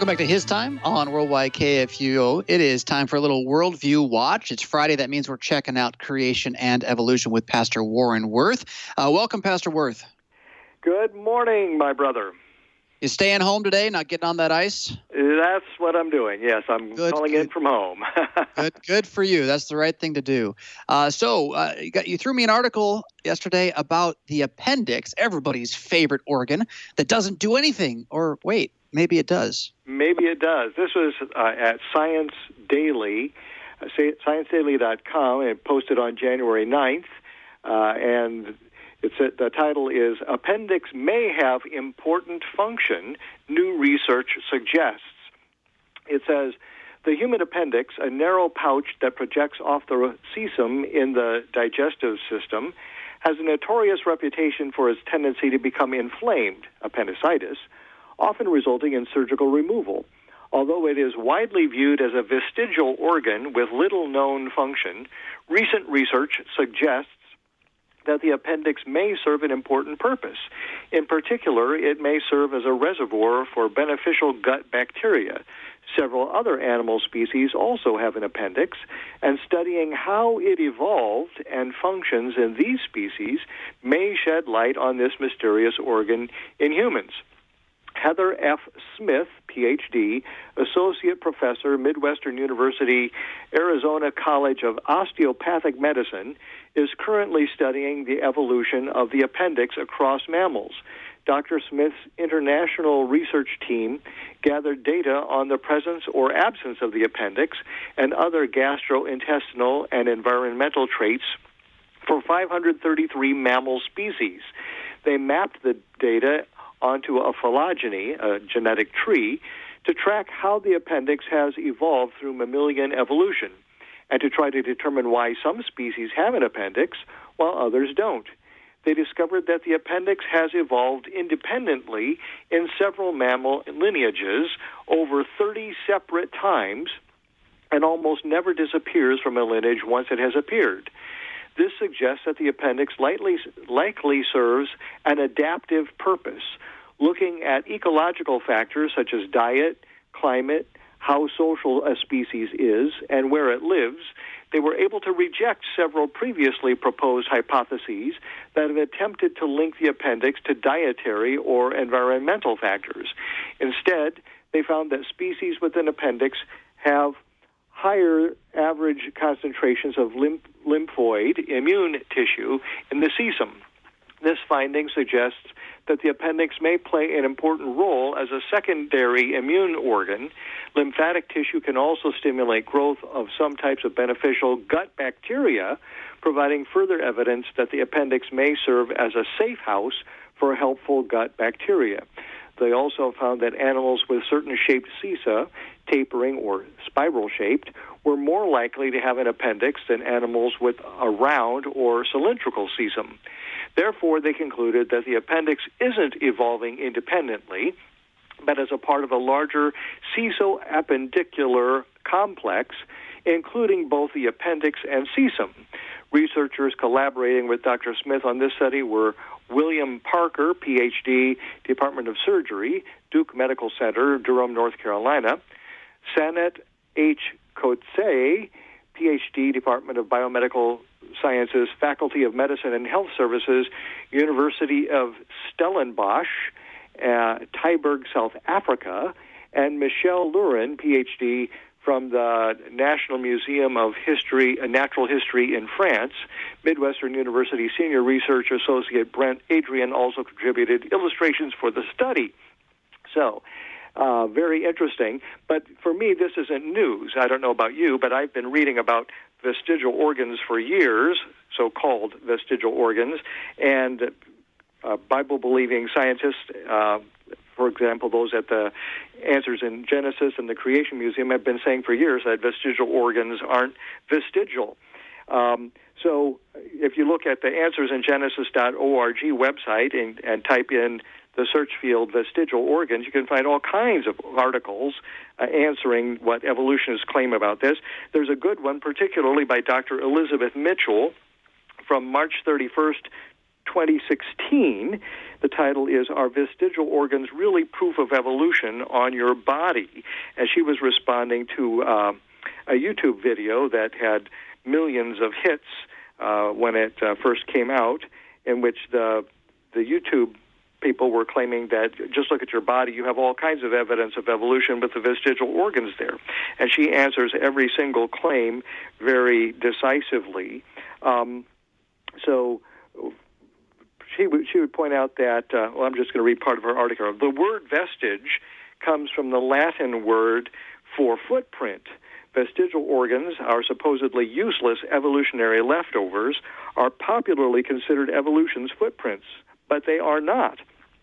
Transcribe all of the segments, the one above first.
Welcome back to His Time on Worldwide KFUO. It is time for a little Worldview Watch. It's Friday. That means we're checking out creation and evolution with Pastor Warren Wirth. Welcome, Pastor Wirth. Good morning, my brother. You staying home today, not getting on that ice? That's what I'm doing. Yes, I'm calling in from home. Good for you. That's the right thing to do. You threw me an article yesterday about the appendix, everybody's favorite organ, that doesn't do anything. Or wait, maybe it does. Maybe it does. This was at Science Daily, ScienceDaily.com, and posted on January 9th. And the title is, Appendix May Have Important Function, New Research Suggests. It says, the human appendix, a narrow pouch that projects off the cecum in the digestive system, has a notorious reputation for its tendency to become inflamed, appendicitis, often resulting in surgical removal. Although it is widely viewed as a vestigial organ with little known function, recent research suggests that the appendix may serve an important purpose. In particular, it may serve as a reservoir for beneficial gut bacteria. Several other animal species also have an appendix, and studying how it evolved and functions in these species may shed light on this mysterious organ in humans. Heather F. Smith, Ph.D., Associate Professor, Midwestern University, Arizona College of Osteopathic Medicine, is currently studying the evolution of the appendix across mammals. Dr. Smith's international research team gathered data on the presence or absence of the appendix and other gastrointestinal and environmental traits for 533 mammal species. They mapped the data onto a phylogeny, a genetic tree, to track how the appendix has evolved through mammalian evolution, and to try to determine why some species have an appendix while others don't. They discovered that the appendix has evolved independently in several mammal lineages over 30 separate times and almost never disappears from a lineage once it has appeared. This suggests that the appendix likely serves an adaptive purpose, looking at ecological factors such as diet, climate, how social a species is, and where it lives. They were able to reject several previously proposed hypotheses that have attempted to link the appendix to dietary or environmental factors. Instead, they found that species with an appendix have higher average concentrations of lymphoid immune tissue in the cecum. This finding suggests that the appendix may play an important role as a secondary immune organ. Lymphatic tissue can also stimulate growth of some types of beneficial gut bacteria, providing further evidence that the appendix may serve as a safe house for helpful gut bacteria. They also found that animals with certain shaped cecum, tapering or spiral-shaped, were more likely to have an appendix than animals with a round or cylindrical cecum. Therefore, they concluded that the appendix isn't evolving independently, but as a part of a larger cecoappendicular complex, including both the appendix and cecum. Researchers collaborating with Dr. Smith on this study were William Parker, Ph.D., Department of Surgery, Duke Medical Center, Durham, North Carolina, Sanet H. Coetzee, Ph.D., Department of Biomedical Sciences, Faculty of Medicine and Health Services, University of Stellenbosch, Tyburg, South Africa, and Michel Lurin, Ph.D., from the National Museum of Natural History in France. Midwestern University Senior Research Associate Brent Adrian also contributed illustrations for the study. So, very interesting. But for me, this isn't news. I don't know about you, but I've been reading about vestigial organs for years, so-called vestigial organs, and Bible-believing scientists, for example, those at the Answers in Genesis and the Creation Museum have been saying for years that vestigial organs aren't vestigial. So if you look at the answersingenesis.org website and type in the search field vestigial organs, you can find all kinds of articles answering what evolutionists claim about this. There's a good one, particularly by Dr. Elizabeth Mitchell, from March 31st, 2016. The title is, Are Vestigial Organs Really Proof of Evolution on Your Body? And she was responding to a YouTube video that had millions of hits when it first came out, in which the YouTube people were claiming that just look at your body, you have all kinds of evidence of evolution with the vestigial organs there. And she answers every single claim very decisively. So she would point out that, I'm just going to read part of her article. The word vestige comes from the Latin word for footprint. Vestigial organs, our supposedly useless evolutionary leftovers, are popularly considered evolution's footprints, but they are not.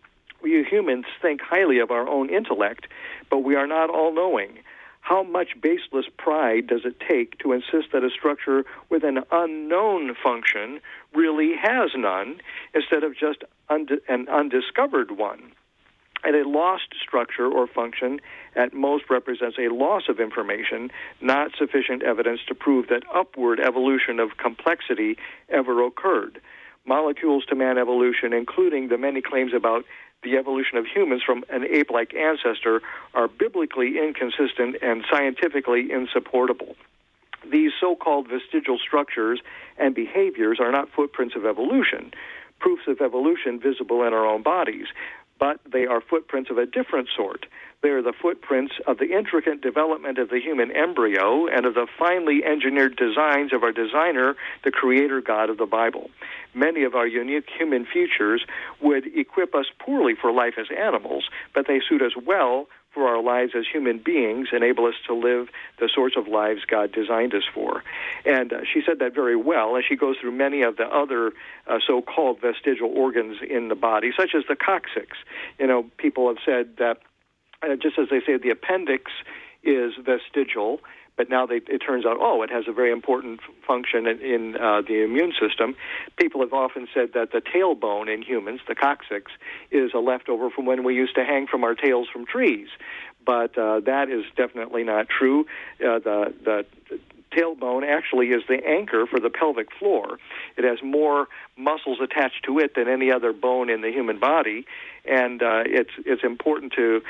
We humans think highly of our own intellect, but we are not all-knowing. How much baseless pride does it take to insist that a structure with an unknown function really has none, instead of just an undiscovered one? And a lost structure or function at most represents a loss of information, not sufficient evidence to prove that upward evolution of complexity ever occurred. Molecules to man evolution, including the many claims about the evolution of humans from an ape-like ancestor, are biblically inconsistent and scientifically insupportable. These so-called vestigial structures and behaviors are not footprints of evolution, proofs of evolution visible in our own bodies, but they are footprints of a different sort. They are the footprints of the intricate development of the human embryo and of the finely engineered designs of our designer, the creator God of the Bible. Many of our unique human features would equip us poorly for life as animals, but they suit us well for our lives as human beings, enable us to live the sorts of lives God designed us for. And she said that very well, as she goes through many of the other so-called vestigial organs in the body, such as the coccyx. You know, people have said that, just as they say the appendix is vestigial, but now it turns out, it has a very important function in the immune system. People have often said that the tailbone in humans, the coccyx, is a leftover from when we used to hang from our tails from trees. But that is definitely not true. The tailbone actually is the anchor for the pelvic floor. It has more muscles attached to it than any other bone in the human body, and it's important to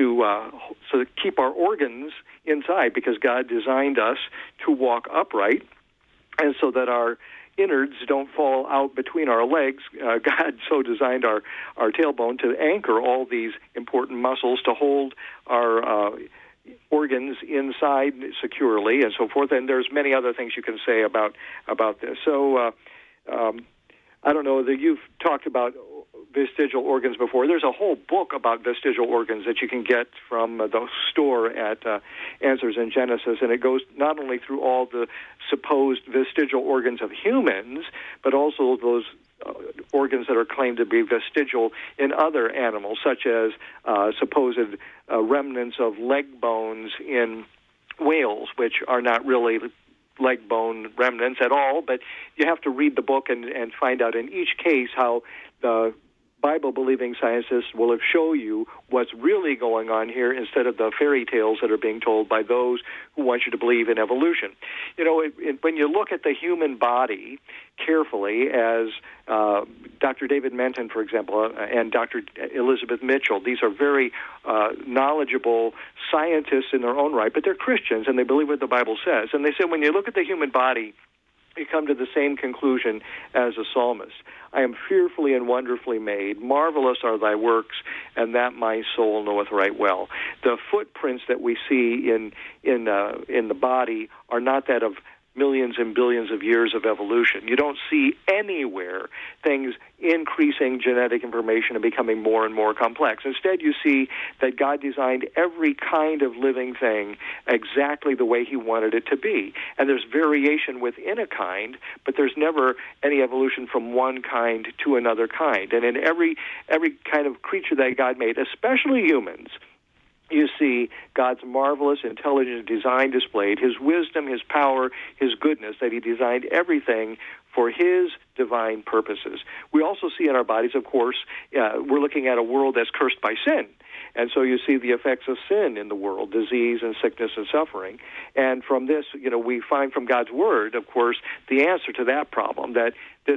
keep our organs inside, because God designed us to walk upright, and so that our innards don't fall out between our legs. God so designed our tailbone to anchor all these important muscles to hold our organs inside securely, and so forth. And there's many other things you can say about this. So I don't know that you've talked about vestigial organs before. There's a whole book about vestigial organs that you can get from the store at Answers in Genesis, and it goes not only through all the supposed vestigial organs of humans, but also those organs that are claimed to be vestigial in other animals, such as supposed remnants of leg bones in whales, which are not really leg bone remnants at all, but you have to read the book and find out in each case how the Bible-believing scientists will show you what's really going on here instead of the fairy tales that are being told by those who want you to believe in evolution. You know, when you look at the human body carefully, as Dr. David Menton, for example, and Dr. Elizabeth Mitchell, these are very knowledgeable scientists in their own right, but they're Christians and they believe what the Bible says. And they say when you look at the human body, you come to the same conclusion as the psalmist. I am fearfully and wonderfully made. Marvelous are thy works, and that my soul knoweth right well. The footprints that we see in the body are not that of millions and billions of years of evolution. You don't see anywhere things increasing genetic information and becoming more and more complex. Instead, you see that God designed every kind of living thing exactly the way he wanted it to be. And there's variation within a kind, but there's never any evolution from one kind to another kind. And in every kind of creature that God made, especially humans, you see God's marvelous, intelligent design displayed, his wisdom, his power, his goodness, that he designed everything for his divine purposes. We also see in our bodies, of course, we're looking at a world that's cursed by sin. And so you see the effects of sin in the world, disease and sickness and suffering. And from this, we find from God's word, of course, the answer to that problem, that this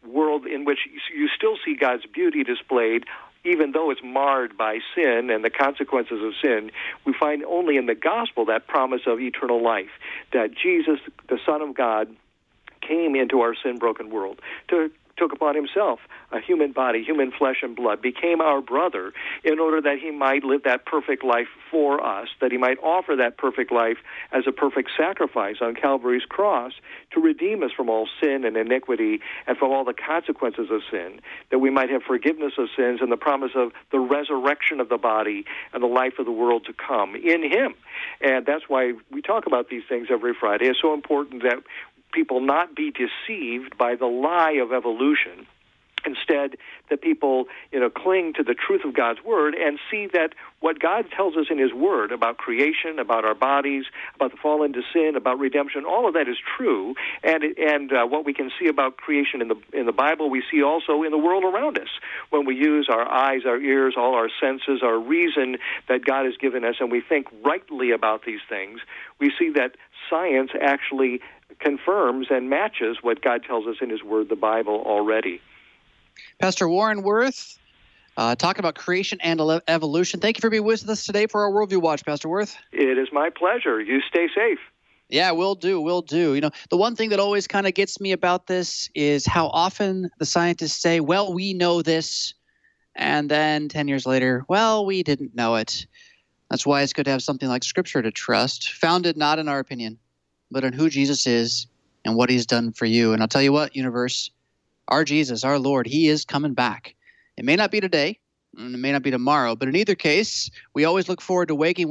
world in which you still see God's beauty displayed, even though it's marred by sin and the consequences of sin, we find only in the gospel that promise of eternal life, that Jesus, the Son of God, came into our sin-broken world, took upon himself a human body, human flesh and blood, became our brother in order that he might live that perfect life for us, that he might offer that perfect life as a perfect sacrifice on Calvary's cross to redeem us from all sin and iniquity and from all the consequences of sin, that we might have forgiveness of sins and the promise of the resurrection of the body and the life of the world to come in him. And that's why we talk about these things every Friday. It's so important that people not be deceived by the lie of evolution. Instead, that people, cling to the truth of God's Word and see that what God tells us in His Word about creation, about our bodies, about the fall into sin, about redemption, all of that is true. And what we can see about creation in the Bible, we see also in the world around us. When we use our eyes, our ears, all our senses, our reason that God has given us, and we think rightly about these things, we see that science actually confirms and matches what God tells us in His Word, the Bible, already. Pastor Warren Wirth, talking about creation and evolution. Thank you for being with us today for our Worldview Watch, Pastor Wirth. It is my pleasure. You stay safe. Yeah, we'll do. The one thing that always kind of gets me about this is how often the scientists say, well, we know this, and then 10 years later, well, we didn't know it. That's why it's good to have something like Scripture to trust, founded not in our opinion, but in who Jesus is and what He's done for you. And I'll tell you what, universe, our Jesus, our Lord, He is coming back. It may not be today, and it may not be tomorrow, but in either case, we always look forward to waking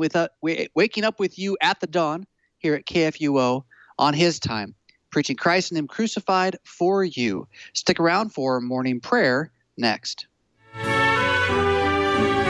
up with you at the dawn here at KFUO on His time, preaching Christ and Him crucified for you. Stick around for morning prayer next.